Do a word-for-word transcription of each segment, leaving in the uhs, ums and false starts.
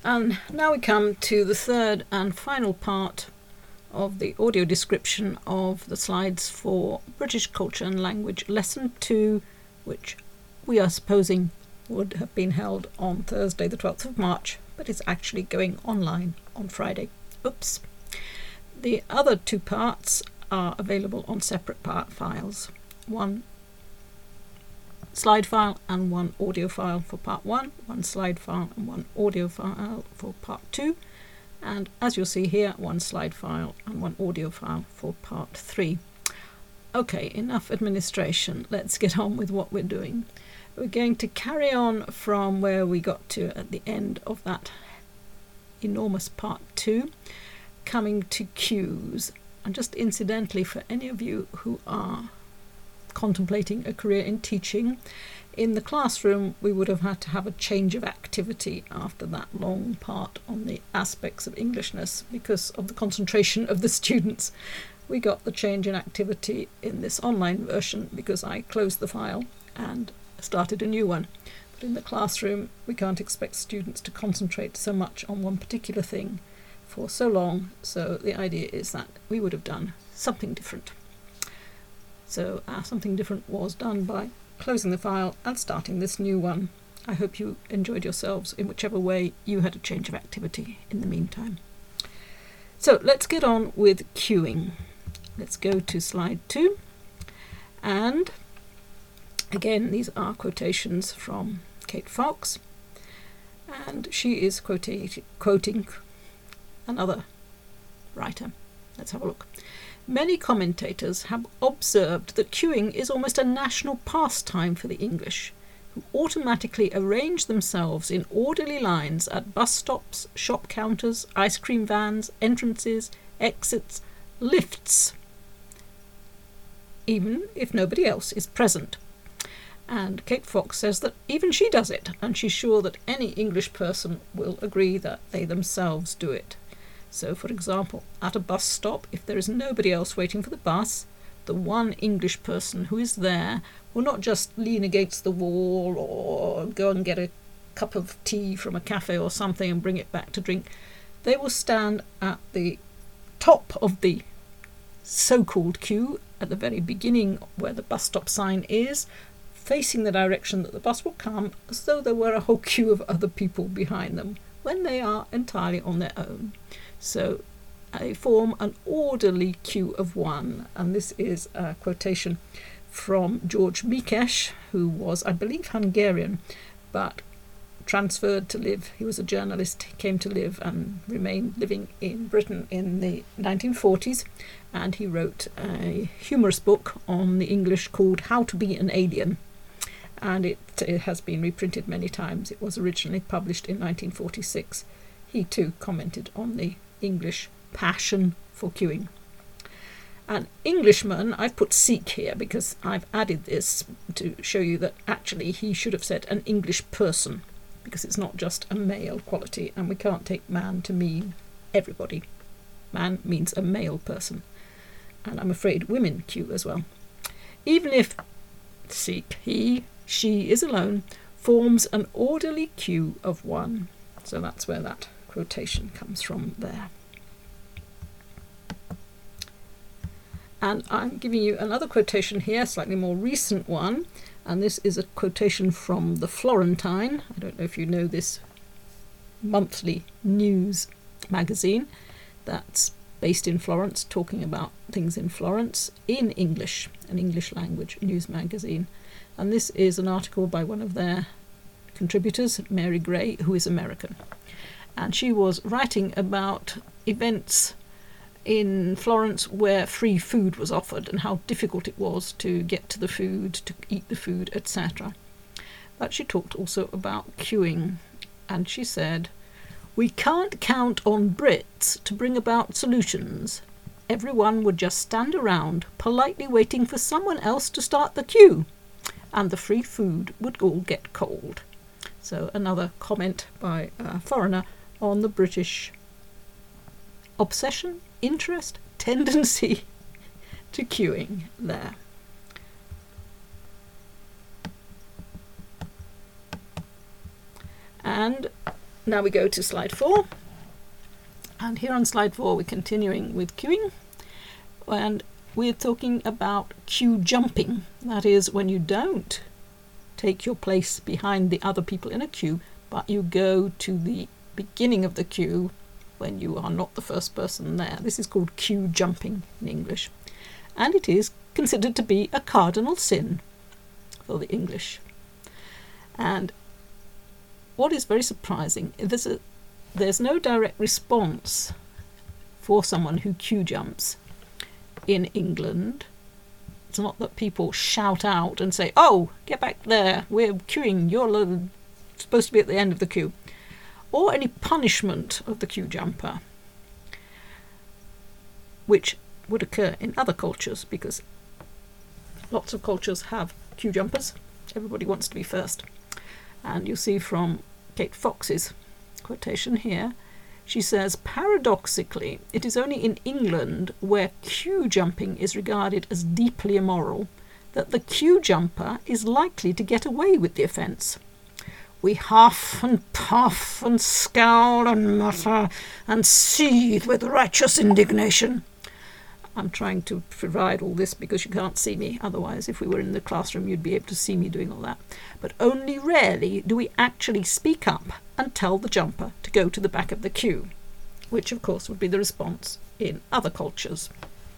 And now we come to the third and final part of the audio description of the slides for British Culture and Language Lesson two, which we are supposing would have been held on Thursday the twelfth of March, but it's actually going online on Friday. Oops. The other two parts are available on separate part files. One slide file and one audio file for part one, one slide file and one audio file for part two, and as you'll see here, one slide file and one audio file for part three. Okay, enough administration. Let's get on with what we're doing. We're going to carry on from where we got to at the end of that enormous part two, coming to cues. And just incidentally, for any of you who are contemplating a career in teaching, in the classroom we would have had to have a change of activity after that long part on the aspects of Englishness because of the concentration of the students. We got the change in activity in this online version because I closed the file and started a new one. But in the classroom we can't expect students to concentrate so much on one particular thing for so long, so the idea is that we would have done something different. So uh, something different was done by closing the file and starting this new one. I hope you enjoyed yourselves in whichever way you had a change of activity in the meantime. So let's get on with cueing. Let's go to slide two, and again these are quotations from Kate Fox, and she is quoting, quoting another writer. Let's have a look. Many commentators have observed that cueing is almost a national pastime for the English, who automatically arrange themselves in orderly lines at bus stops, shop counters, ice cream vans, entrances, exits, lifts, even if nobody else is present. And Kate Fox says that even she does it, and she's sure that any English person will agree that they themselves do it. So, for example, at a bus stop, if there is nobody else waiting for the bus, the one English person who is there will not just lean against the wall or go and get a cup of tea from a cafe or something and bring it back to drink. They will stand at the top of the so-called queue at the very beginning where the bus stop sign is, facing the direction that the bus will come, as though there were a whole queue of other people behind them, when they are entirely on their own. So they form an orderly queue of one, and this is a quotation from George Mikes, who was, I believe, Hungarian, but transferred to live, he was a journalist, he came to live and remained living in Britain in the nineteen forties, and he wrote a humorous book on the English called How to Be an Alien, and it, it has been reprinted many times. It was originally published in nineteen forty-six. He too commented on the English passion for queuing. An Englishman, I've put Sikh here because I've added this to show you that actually he should have said an English person, because it's not just a male quality, and we can't take man to mean everybody. Man means a male person, and I'm afraid women queue as well. Even if Sikh, he, she is alone, forms an orderly queue of one. So that's where that quotation comes from there. And I'm giving you another quotation here, slightly more recent one, and this is a quotation from the Florentine. I don't know if you know this monthly news magazine that's based in Florence, talking about things in Florence in English, an English language news magazine. And this is an article by one of their contributors, Mary Gray, who is American. And she was writing about events in Florence where free food was offered and how difficult it was to get to the food, to eat the food, et cetera. But she talked also about queuing, and she said, "We can't count on Brits to bring about solutions. Everyone would just stand around, politely waiting for someone else to start the queue, and the free food would all get cold." So another comment by a foreigner on the British obsession, interest, tendency to queuing there. And now we go to slide four. And here on slide four, we're continuing with queuing. And we're talking about queue jumping. That is when you don't take your place behind the other people in a queue, but you go to the beginning of the queue when you are not the first person there. This is called queue jumping in English. And it is considered to be a cardinal sin for the English. And what is very surprising, there's, a, there's no direct response for someone who queue jumps in England. It's not that people shout out and say, "Oh, get back there, we're queuing, you're supposed to be at the end of the queue," or any punishment of the queue jumper, which would occur in other cultures, because lots of cultures have queue jumpers. Everybody wants to be first. And you'll see from Kate Fox's quotation here, she says, "Paradoxically, it is only in England, where queue jumping is regarded as deeply immoral, that the queue jumper is likely to get away with the offence. We huff and puff and scowl and mutter and seethe with righteous indignation." I'm trying to provide all this because you can't see me. Otherwise, if we were in the classroom, you'd be able to see me doing all that. But only rarely do we actually speak up and tell the jumper to go to the back of the queue, which of course would be the response in other cultures.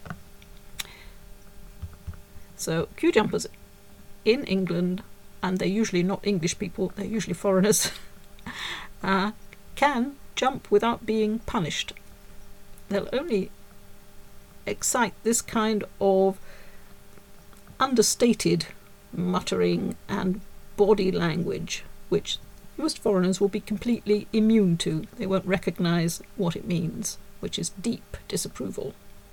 So queue jumpers in England, and they're usually not English people, they're usually foreigners, uh, can jump without being punished. They'll only excite this kind of understated muttering and body language, which most foreigners will be completely immune to. They won't recognise what it means, which is deep disapproval.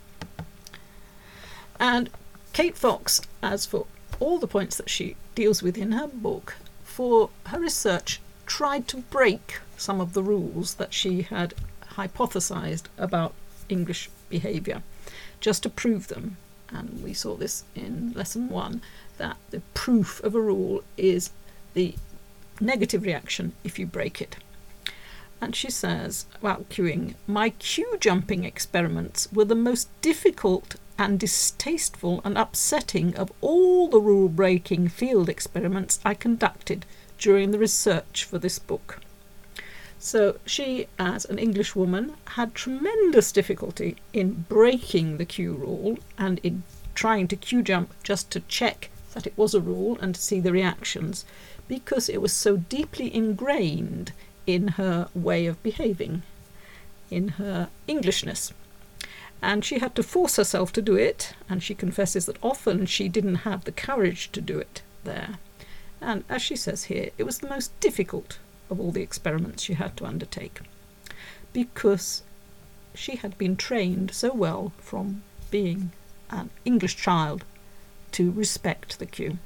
And Kate Fox, as for all the points that she deals with in her book, for her research tried to break some of the rules that she had hypothesised about English behaviour, just to prove them. And we saw this in lesson one, that the proof of a rule is the negative reaction if you break it. And she says about queuing, "My queue jumping experiments were the most difficult and distasteful and upsetting of all the rule breaking field experiments I conducted during the research for this book." So she, as an English woman, had tremendous difficulty in breaking the queue rule and in trying to queue jump just to check that it was a rule and to see the reactions, because it was so deeply ingrained in her way of behaving, in her Englishness. And she had to force herself to do it, and she confesses that often she didn't have the courage to do it there. And as she says here, it was the most difficult of all the experiments she had to undertake, because she had been trained so well from being an English child to respect the queue.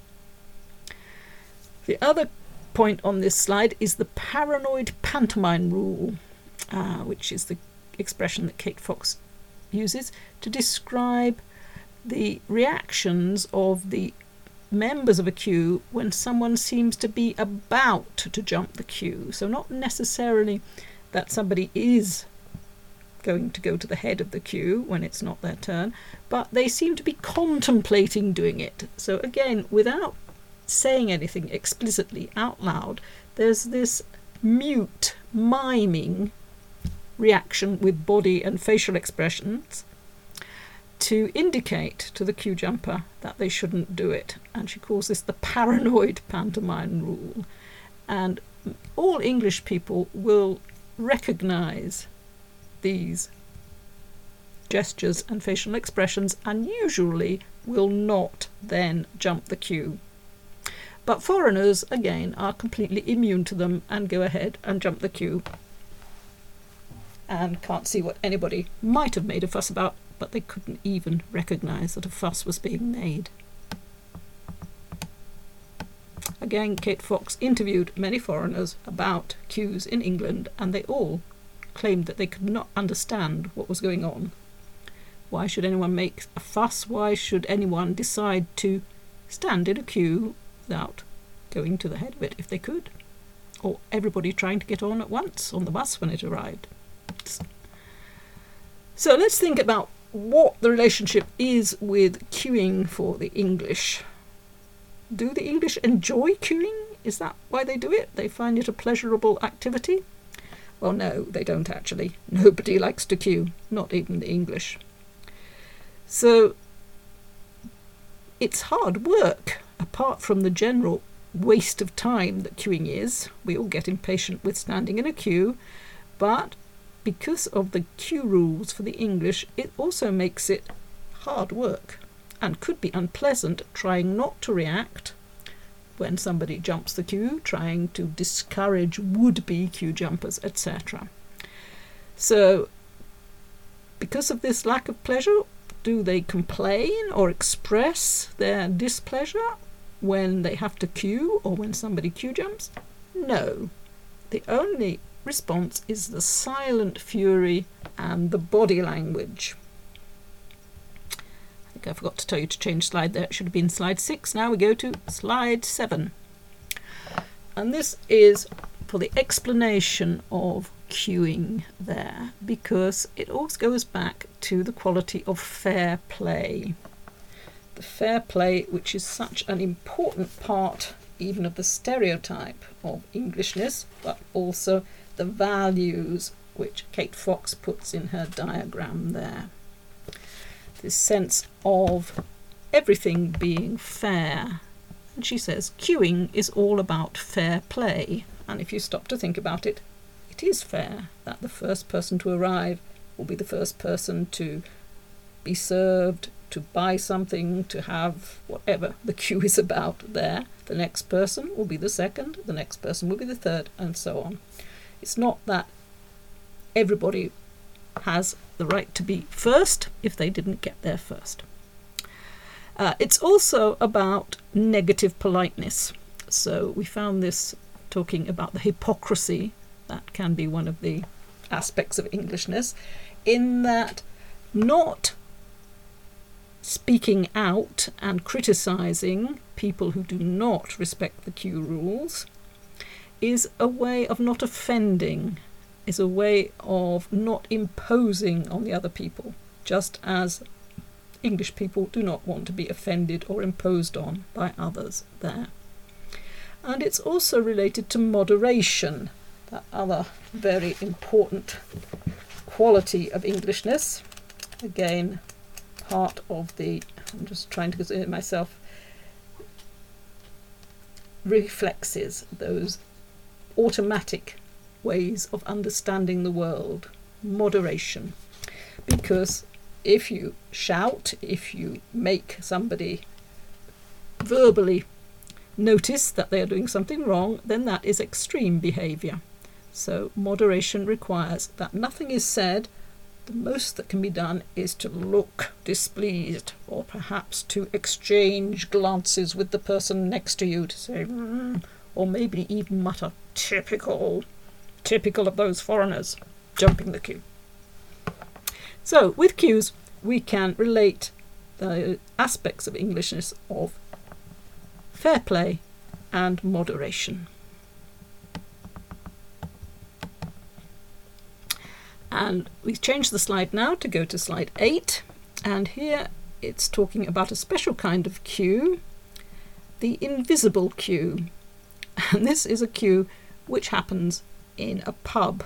The other point on this slide is the paranoid pantomime rule, uh, which is the expression that Kate Fox uses to describe the reactions of the members of a queue when someone seems to be about to jump the queue. So not necessarily that somebody is going to go to the head of the queue when it's not their turn, but they seem to be contemplating doing it. So again, without saying anything explicitly out loud, there's this mute, miming reaction with body and facial expressions to indicate to the queue jumper that they shouldn't do it. And she calls this the paranoid pantomime rule. And all English people will recognise these gestures and facial expressions, and usually will not then jump the queue. But foreigners, again, are completely immune to them and go ahead and jump the queue and can't see what anybody might have made a fuss about, but they couldn't even recognise that a fuss was being made. Again, Kate Fox interviewed many foreigners about queues in England, and they all claimed that they could not understand what was going on. Why should anyone make a fuss? Why should anyone decide to stand in a queue without going to the head of it if they could? or everybody trying to get on at once on the bus when it arrived. So let's think about what the relationship is with queuing for the English. Do the English enjoy queuing? Is that why they do it? They find it a pleasurable activity? Well, no, they don't actually. Nobody likes to queue, not even the English. So it's hard work, apart from the general waste of time that queuing is. We all get impatient with standing in a queue, but because of the queue rules for the English, it also makes it hard work and could be unpleasant trying not to react when somebody jumps the queue, trying to discourage would-be queue jumpers, et cetera. So, because of this lack of pleasure, do they complain or express their displeasure when they have to queue or when somebody queue jumps? No. The only response is the silent fury and the body language. I think I forgot to tell you to change slide there. It should have been slide six. Now we go to slide seven. And this is for the explanation of queuing there, because it all goes back to the quality of fair play. The fair play, which is such an important part even of the stereotype of Englishness, but also the values which Kate Fox puts in her diagram there. This sense of everything being fair. And she says queuing is all about fair play. And if you stop to think about it, it is fair that the first person to arrive will be the first person to be served, to buy something, to have whatever the queue is about there. The next person will be the second, the next person will be the third, and so on. It's not that everybody has the right to be first if they didn't get there first. Uh, it's also about negative politeness. So we found this talking about the hypocrisy that can be one of the aspects of Englishness, in that not speaking out and criticising people who do not respect the queue rules is a way of not offending, is a way of not imposing on the other people, just as English people do not want to be offended or imposed on by others there. And it's also related to moderation, that other very important quality of Englishness. Again, part of the, I'm just trying to get it myself, reflexes, those automatic ways of understanding the world. Moderation. Because if you shout, if you make somebody verbally notice that they are doing something wrong, then that is extreme behaviour. So moderation requires that nothing is said. The most that can be done is to look displeased, or perhaps to exchange glances with the person next to you to say, mm, or maybe even mutter, typical, typical of those foreigners jumping the queue. So with queues, we can relate the aspects of Englishness of fair play and moderation. And we've changed the slide now to go to slide eight, and here it's talking about a special kind of queue, the invisible queue. And this is a queue which happens in a pub.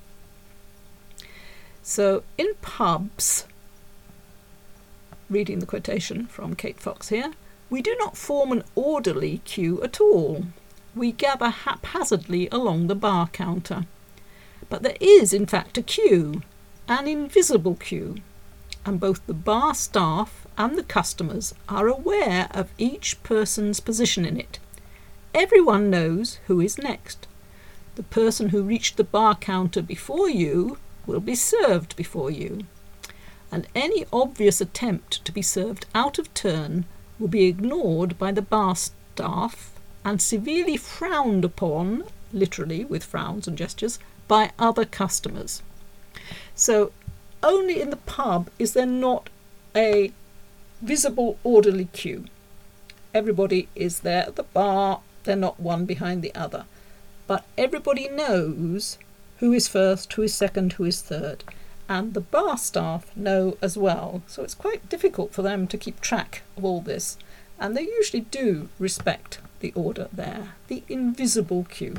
So in pubs, reading the quotation from Kate Fox here, we do not form an orderly queue at all. We gather haphazardly along the bar counter. But there is, in fact, a queue, an invisible queue, and both the bar staff and the customers are aware of each person's position in it. Everyone knows who is next. The person who reached the bar counter before you will be served before you, and any obvious attempt to be served out of turn will be ignored by the bar staff and severely frowned upon, literally with frowns and gestures, by other customers. So only in the pub is there not a visible orderly queue. Everybody is there at the bar, they're not one behind the other. but everybody knows who is first, who is second, who is third, and the bar staff know as well, so it's quite difficult for them to keep track of all this, and they usually do respect the order there, the invisible queue.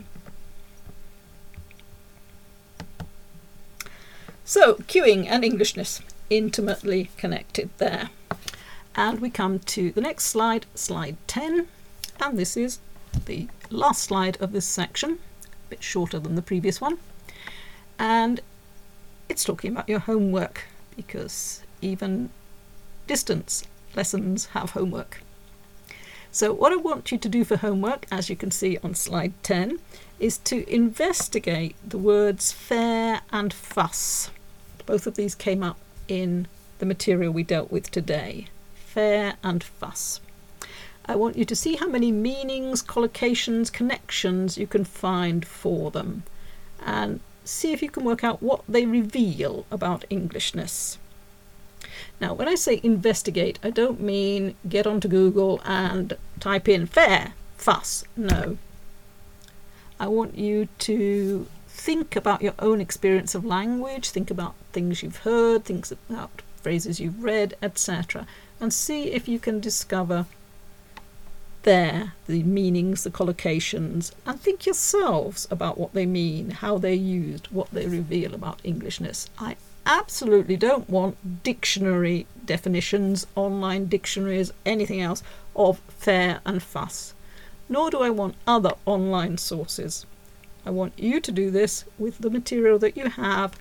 So, queuing and Englishness, intimately connected there. And we come to the next slide, slide ten, and this is the last slide of this section, a bit shorter than the previous one, and it's talking about your homework, because even distance lessons have homework. So what I want you to do for homework, as you can see on slide ten, is to investigate the words fair and fuss. Both of these came up in the material we dealt with today. Fair and fuss. I want you to see how many meanings, collocations, connections you can find for them, and see if you can work out what they reveal about Englishness. Now, when I say investigate, I don't mean get onto Google and type in fair, fuss. No. I want you to think about your own experience of language, think about things you've heard, think about phrases you've read, et cetera, and see if you can discover there the meanings, the collocations, and think yourselves about what they mean, how they're used, what they reveal about Englishness. I absolutely don't want dictionary definitions, online dictionaries, anything else of fair and fuss, nor do I want other online sources. I want you to do this with the material that you have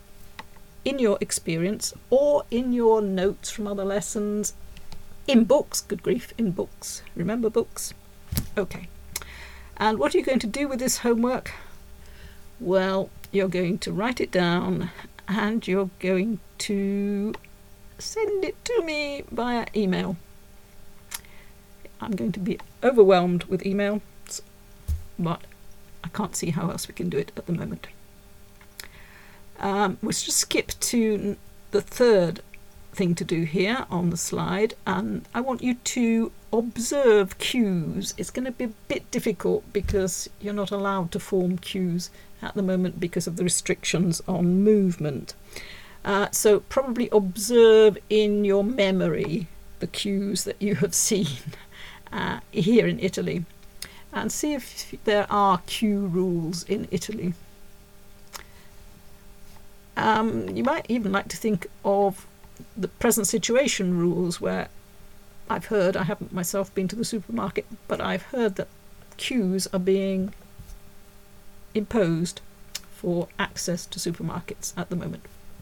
in your experience or in your notes from other lessons, in books, good grief, in books. Remember books? Okay. And what are you going to do with this homework? Well, you're going to write it down and you're going to send it to me via email. I'm going to be overwhelmed with email, but I can't see how else we can do it at the moment. Um, let's just skip to the third thing to do here on the slide, and I want you to observe cues. It's going to be a bit difficult because you're not allowed to form cues at the moment because of the restrictions on movement. Uh, so probably observe in your memory the cues that you have seen uh, here in Italy, and see if there are cue rules in Italy. Um, you might even like to think of the present situation rules, where I've heard, I haven't myself been to the supermarket, but I've heard that queues are being imposed for access to supermarkets at the moment.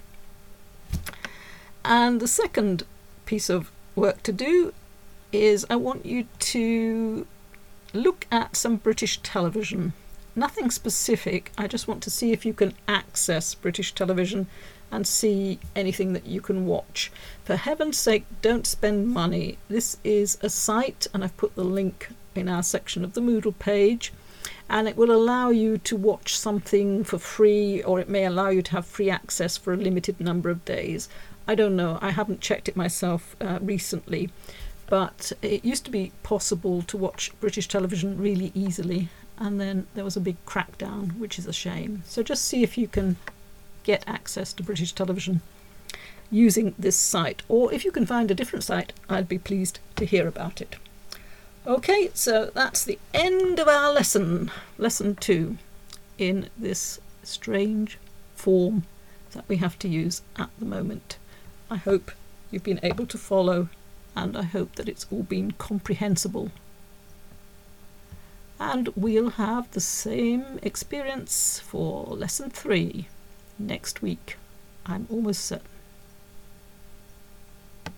And the second piece of work to do is I want you to look at some British television. Nothing specific, I just want to see if you can access British television and see anything that you can watch. For heaven's sake, don't spend money. This is a site, and I've put the link in our section of the Moodle page, and it will allow you to watch something for free, or it may allow you to have free access for a limited number of days. I don't know, I haven't checked it myself uh, recently, but it used to be possible to watch British television really easily, and then there was a big crackdown, which is a shame. So just see if you can get access to British television using this site, or if you can find a different site, I'd be pleased to hear about it. Okay, so that's the end of our lesson, lesson two, in this strange form that we have to use at the moment. I hope you've been able to follow, and I hope that it's all been comprehensible. And we'll have the same experience for lesson three next week, I'm almost certain.